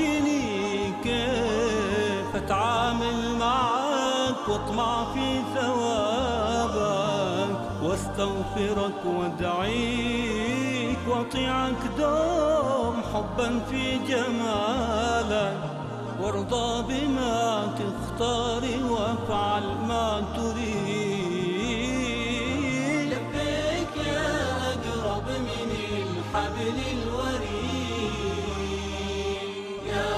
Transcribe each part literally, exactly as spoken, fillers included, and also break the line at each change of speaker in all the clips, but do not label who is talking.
علمتني كيف أتعامل معك واطمع في ثوابك واستغفرك وادعيك واطيعك دوم حبا في جمالك وارضى بما تختار وافعل ما تريد. لبيك يا أقرب من الحبل الوريد يا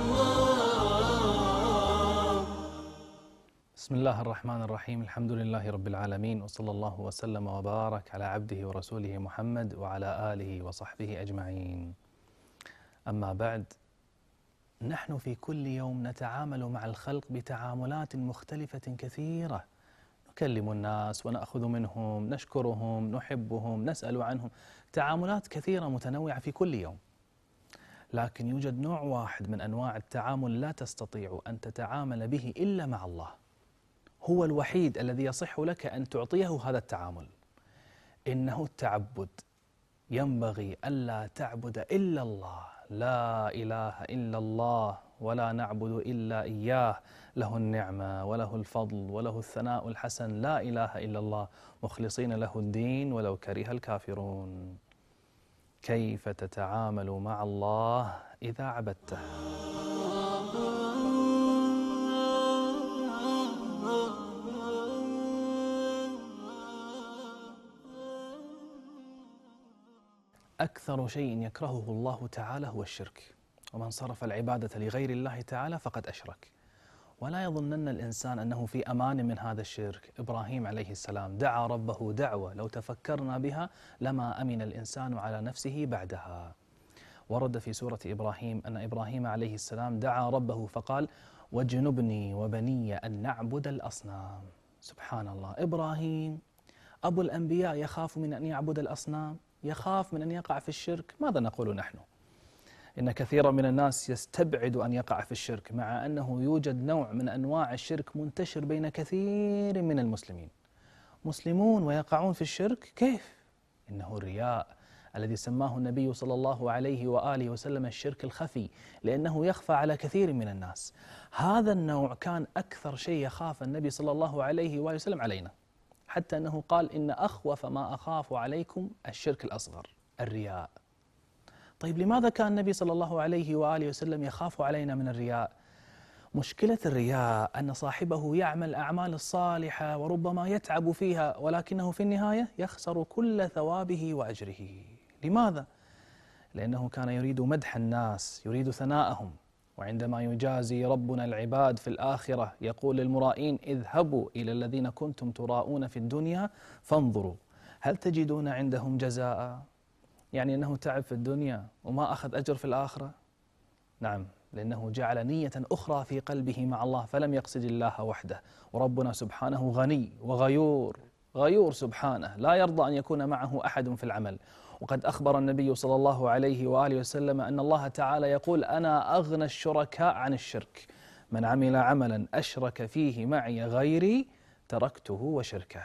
الله.
بسم الله الرحمن الرحيم. الحمد لله رب العالمين، وصلى الله وسلم وبارك على عبده ورسوله محمد وعلى آله وصحبه أجمعين. أما بعد، نحن في كل يوم نتعامل مع الخلق بتعاملات مختلفة كثيرة، نكلم الناس ونأخذ منهم، نشكرهم، نحبهم، نسأل عنهم، تعاملات كثيرة متنوعة في كل يوم. لكن يوجد نوع واحد من أنواع التعامل لا تستطيع أن تتعامل به إلا مع الله، هو الوحيد الذي يصح لك أن تعطيه هذا التعامل، إنه التعبد. ينبغي ألا تعبد إلا الله، لا إله إلا الله، ولا نعبد إلا إياه، له النعمة وله الفضل وله الثناء الحسن، لا إله إلا الله، مخلصين له الدين ولو كره الكافرون. كيف تتعامل مع الله إذا عبدته؟ أكثر شيء يكرهه الله تعالى هو الشرك، ومن صرف العبادة لغير الله تعالى فقد أشرك. ولا يظنن الإنسان أنه في أمان من هذا الشرك. إبراهيم عليه السلام دعا ربه دعوة لو تفكرنا بها لما أمن الإنسان على نفسه بعدها. ورد في سورة إبراهيم أن إبراهيم عليه السلام دعا ربه فقال: واجنبني وبني أن نعبد الأصنام. سبحان الله، إبراهيم أبو الأنبياء يخاف من أن يعبد الأصنام، يخاف من أن يقع في الشرك. ماذا نقول نحن؟ إن كثيرا من الناس يستبعد أن يقع في الشرك، مع أنه يوجد نوع من أنواع الشرك منتشر بين كثير من المسلمين. مسلمون ويقعون في الشرك، كيف؟ إنه الرياء الذي سماه النبي صلى الله عليه وآله وسلم الشرك الخفي، لأنه يخفى على كثير من الناس. هذا النوع كان أكثر شيء يخاف النبي صلى الله عليه وآله وسلم علينا، حتى أنه قال: إن أخوف ما أخاف عليكم الشرك الأصغر، الرياء. طيب لماذا كان النبي صلى الله عليه وآله وسلم يخاف علينا من الرياء؟ مشكلة الرياء أن صاحبه يعمل أعمال الصالحة وربما يتعب فيها، ولكنه في النهاية يخسر كل ثوابه وأجره. لماذا؟ لأنه كان يريد مدح الناس، يريد ثناءهم. وعندما يجازي ربنا العباد في الآخرة يقول للمرائين: اذهبوا إلى الذين كنتم تراءون في الدنيا فانظروا هل تجدون عندهم جزاء؟ يعني أنه تعب في الدنيا وما أخذ أجر في الآخرة؟ نعم، لأنه جعل نية أخرى في قلبه مع الله، فلم يقصد الله وحده. وربنا سبحانه غني وغيور، غيور سبحانه، لا يرضى أن يكون معه أحد في العمل. وقد أخبر النبي صلى الله عليه وآله وسلم أن الله تعالى يقول: أنا أغنى الشركاء عن الشرك، من عمل عملا أشرك فيه معي غيري تركته وشركه.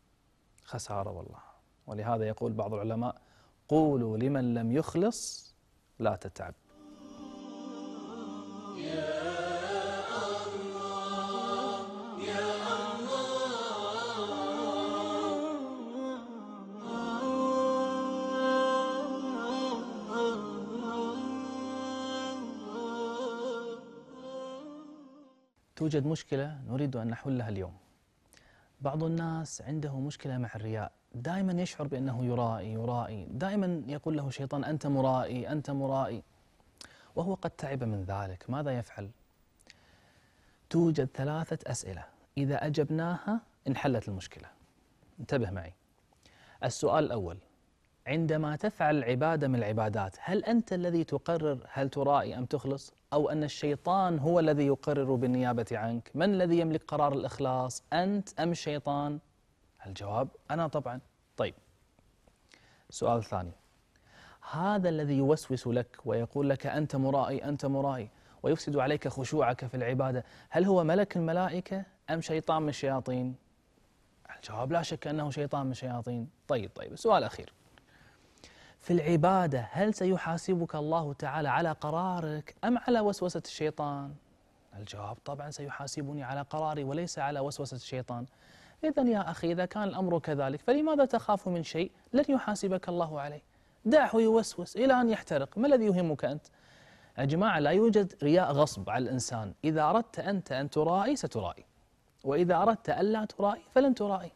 خسارة والله. ولهذا يقول بعض العلماء: قولوا لمن لم يخلص لا تتعب. توجد مشكلة نريد أن نحلها اليوم. بعض الناس عنده مشكلة مع الرياء، دائما يشعر بأنه يرائي يرائي، دائما يقول له شيطان: أنت مرائي أنت مرائي، وهو قد تعب من ذلك. ماذا يفعل؟ توجد ثلاثة أسئلة إذا أجبناها انحلت المشكلة. انتبه معي. السؤال الأول: عندما تفعل عبادة من العبادات، هل أنت الذي تقرر هل ترائي أم تخلص، أو أن الشيطان هو الذي يقرر بالنيابة عنك؟ من الذي يملك قرار الإخلاص، أنت أم الشيطان؟ الجواب: أنا طبعا. طيب، السؤال الثاني: هذا الذي يوسوس لك ويقول لك أنت مرائي أنت مرائي ويفسد عليك خشوعك في العبادة، هل هو ملك الملائكة أم شيطان من الشياطين؟ الجواب: لا شك أنه شيطان من الشياطين. طيب طيب السؤال الأخير: في العبادة هل سيحاسبك الله تعالى على قرارك أم على وسوسة الشيطان؟ الجواب طبعا سيحاسبني على قراري وليس على وسوسة الشيطان. إذن يا أخي إذا كان الأمر كذلك فلماذا تخاف من شيء لن يحاسبك الله عليه؟ دعه يوسوس إلى أن يحترق، ما الذي يهمك أنت؟ يا جماعة لا يوجد رياء غصب على الإنسان، إذا أردت أنت أن ترائي سترائي، وإذا أردت ألا ترائي فلن ترائي.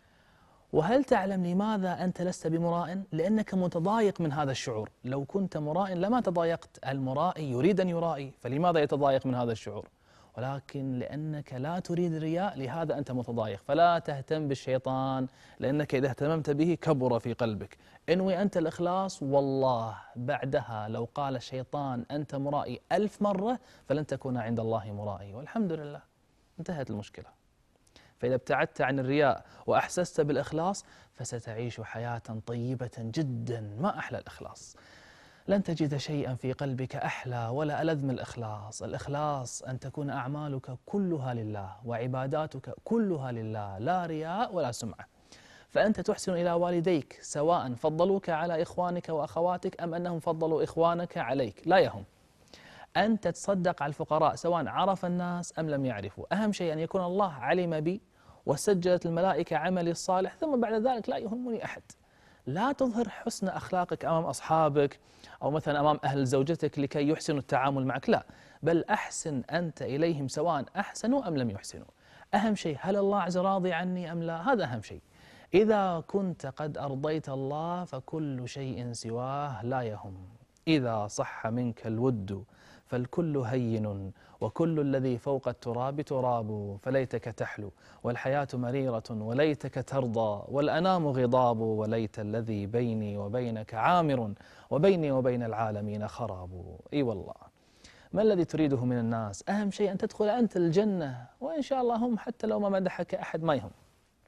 وهل تعلم لماذا أنت لست بمراء؟ لأنك متضايق من هذا الشعور. لو كنت مراء لما تضايقت. المرائي يريد أن يرائي، فلماذا يتضايق من هذا الشعور؟ ولكن لأنك لا تريد الرياء لهذا أنت متضايق. فلا تهتم بالشيطان، لأنك إذا اهتممت به كبر في قلبك. انوي أنت الإخلاص، والله بعدها لو قال الشيطان أنت مرائي ألف مرة فلن تكون عند الله مرائي، والحمد لله انتهت المشكلة. فإذا ابتعدت عن الرياء وأحسست بالإخلاص فستعيش حياة طيبة جدا. ما أحلى الإخلاص، لن تجد شيئا في قلبك أحلى ولا ألذ من الإخلاص. الإخلاص أن تكون أعمالك كلها لله وعباداتك كلها لله، لا رياء ولا سمعة. فأنت تحسن إلى والديك سواء فضلوك على إخوانك وأخواتك أم أنهم فضلوا إخوانك عليك، لا يهم. أنت تصدق على الفقراء سواء عرف الناس أم لم يعرفوا، أهم شيء أن يكون الله علم بي وسجلت الملائكة عملي الصالح، ثم بعد ذلك لا يهمني أحد. لا تظهر حسن أخلاقك أمام أصحابك أو مثلا أمام أهل زوجتك لكي يحسنوا التعامل معك، لا، بل أحسن أنت إليهم سواء أحسنوا أم لم يحسنوا. أهم شيء هل الله عز راضي عني أم لا، هذا أهم شيء. إذا كنت قد أرضيت الله فكل شيء سواه لا يهم. إذا صح منك الود فالكل هين، وكل الذي فوق التراب تراب، فليتك تحلو والحياة مريرة وليتك ترضى، والأنام غضاب وليت الذي بيني وبينك عامر، وبيني وبين العالمين خراب. إي والله، ما الذي تريده من الناس؟ أهم شيء أن تدخل أنت الجنة، وإن شاء الله هم حتى لو ما مدحك أحد ما يهم.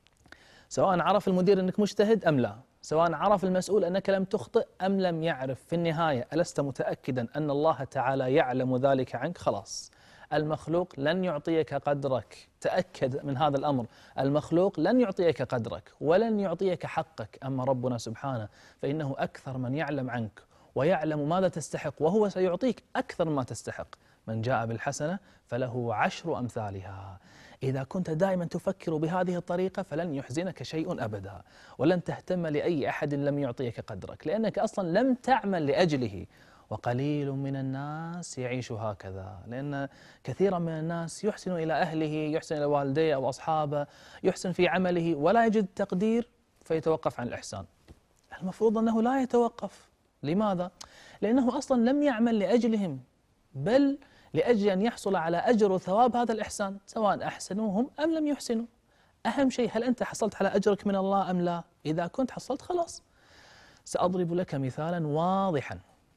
سواء عرف المدير أنك مجتهد أم لا، سواء عرف المسؤول أنك لم تخطئ أم لم يعرف، في النهاية ألست متأكدا أن الله تعالى يعلم ذلك عنك؟ خلاص، المخلوق لن يعطيك قدرك، تأكد من هذا الأمر. المخلوق لن يعطيك قدرك ولن يعطيك حقك، أما ربنا سبحانه فإنه أكثر من يعلم عنك ويعلم ماذا تستحق، وهو سيعطيك أكثر ما تستحق. من جاء بالحسنة فله عشر أمثالها. إذا كنت دائما تفكر بهذه الطريقة فلن يحزنك شيء أبدا، ولن تهتم لأي أحد لم يعطيك قدرك، لأنك أصلا لم تعمل لأجله. وقليل من الناس يعيش هكذا، لأن كثيرا من الناس يحسن إلى أهله، يحسن إلى والديه أو أصحابه، يحسن في عمله ولا يجد تقدير فيتوقف عن الإحسان. المفروض أنه لا يتوقف. لماذا؟ لأنه أصلا لم يعمل لأجلهم، بل لأجل أن يحصل على أجر وثواب هذا الإحسان، سواء أحسنوا هم أم لم يحسنوا. أهم شيء هل أنت حصلت على أجرك من الله أم لا؟ إذا كنت حصلت خلاص. سأضرب لك مثالا واضحا.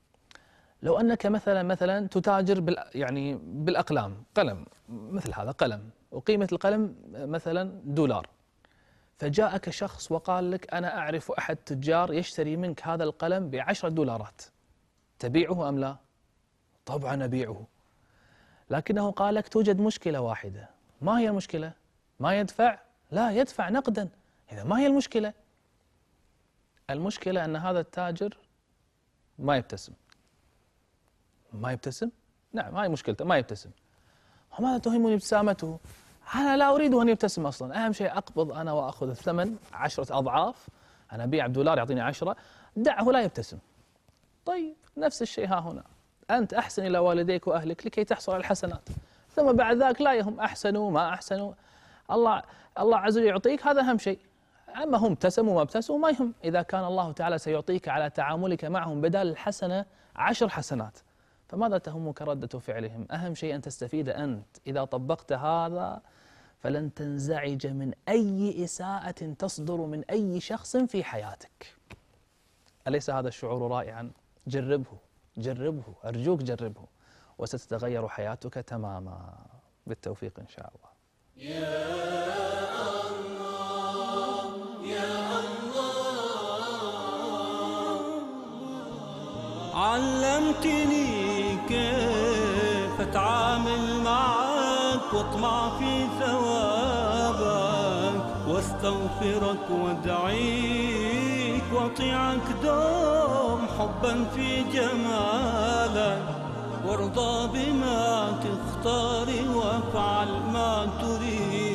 لو أنك مثلا مثلا تتاجر بال يعني بالأقلام، قلم مثل هذا قلم، وقيمة القلم مثلا دولار، فجاءك شخص وقال لك أنا أعرف أحد تجار يشتري منك هذا القلم بعشرة دولارات، تبيعه أم لا؟ طبعا أبيعه. لكنه قال لك توجد مشكلة واحدة. ما هي المشكلة؟ ما يدفع؟ لا، يدفع نقدا. إذا ما هي المشكلة؟ المشكلة أن هذا التاجر ما يبتسم. ما يبتسم؟ نعم، هاي مشكلته، ما يبتسم. وماذا تهمني ابتسامته؟ أنا لا أريد أن يبتسم أصلا، أهم شيء أقبض أنا وأخذ الثمن عشرة أضعاف، أنا أبيع بدولار يعطيني عشرة، دعه لا يبتسم. طيب نفس الشيء ها هنا، أنت أحسن إلى والديك وأهلك لكي تحصل على الحسنات، ثم بعد ذلك لا يهم أحسنوا ما أحسنوا، الله الله عز وجل يعطيك، هذا أهم شيء. أما هم ابتسموا ما ابتسموا ما يهم، إذا كان الله تعالى سيعطيك على تعاملك معهم بدال الحسنة عشر حسنات، فماذا تهمك ردة فعلهم؟ أهم شيء أن تستفيد أنت. إذا طبقت هذا فلن تنزعج من أي إساءة تصدر من أي شخص في حياتك. أليس هذا الشعور رائعا؟ جربه جربه، أرجوك جربه، وستتغير حياتك تماما. بالتوفيق إن شاء الله.
يا الله يا الله، علمتني كيف أتعامل معك واطمع في ثوابك، واستغفرك وادعيك واطيعك دوم حبا في جمالك، وارضى بما تختار وافعل ما تريد.